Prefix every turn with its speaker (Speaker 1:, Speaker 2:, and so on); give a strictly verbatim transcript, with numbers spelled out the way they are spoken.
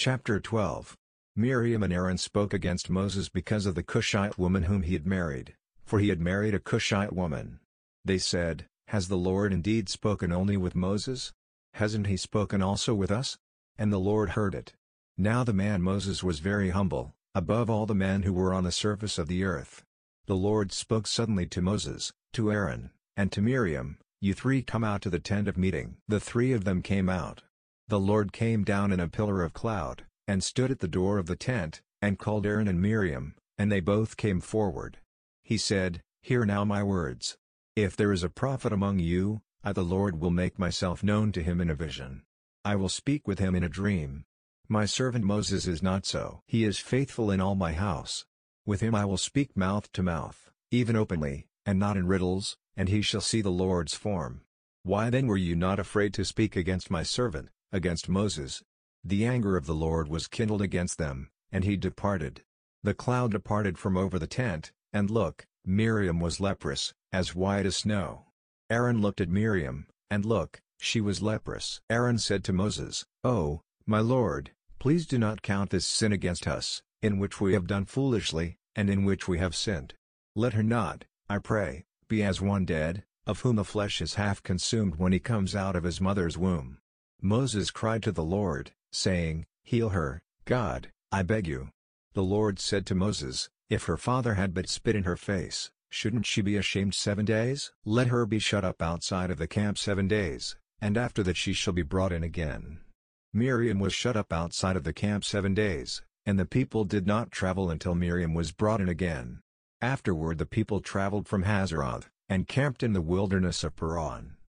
Speaker 1: Chapter twelve. Miriam and Aaron spoke against Moses because of the Cushite woman whom he had married, for he had married a Cushite woman. They said, "Has the Lord indeed spoken only with Moses? Hasn't he spoken also with us?" And the Lord heard it. Now the man Moses was very humble, above all the men who were on the surface of the earth. The Lord spoke suddenly to Moses, to Aaron, and to Miriam, "You three come out to the tent of meeting." The three of them came out. The Lord came down in a pillar of cloud, and stood at the door of the tent, and called Aaron and Miriam, and they both came forward. He said, "Hear now my words. If there is a prophet among you, I the Lord will make myself known to him in a vision. I will speak with him in a dream. My servant Moses is not so. He is faithful in all my house. With him I will speak mouth to mouth, even openly, and not in riddles, and he shall see the Lord's form. Why then were you not afraid to speak against my servant, against Moses?" The anger of the Lord was kindled against them, and he departed. The cloud departed from over the tent, and look, Miriam was leprous, as white as snow. Aaron looked at Miriam, and look, she was leprous. Aaron said to Moses, "Oh, my Lord, please do not count this sin against us, in which we have done foolishly, and in which we have sinned. Let her not, I pray, be as one dead, of whom the flesh is half consumed when he comes out of his mother's womb." Moses cried to the Lord, saying, "Heal her, God, I beg you." The Lord said to Moses, "If her father had but spit in her face, shouldn't she be ashamed seven days? Let her be shut up outside of the camp seven days, and after that she shall be brought in again." Miriam was shut up outside of the camp seven days, and the people did not travel until Miriam was brought in again. Afterward the people traveled from Hazeroth, and camped in the wilderness of Paran.